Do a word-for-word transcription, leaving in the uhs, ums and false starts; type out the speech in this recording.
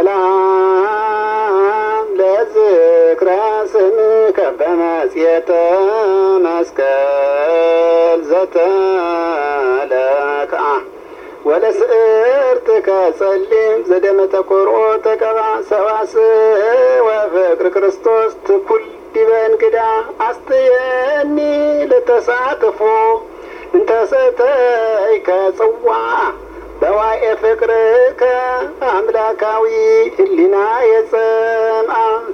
ሰላም ለዝክረ ስምከ በመጽየተ መስቀል ዘተለክዓ ወለስዕርትከ ጸሊም ዘደመ ተቆርኦ ተቀባ ሰዋስወ ፍቅር ክርስቶስ ትኩል ዲበ እንግዳ አስተየኒ ለተሳትፎ እንተሰተይከ ጽዋ በዋኤ ፍቅርከ አምላካዊ ህሊና የጸምአ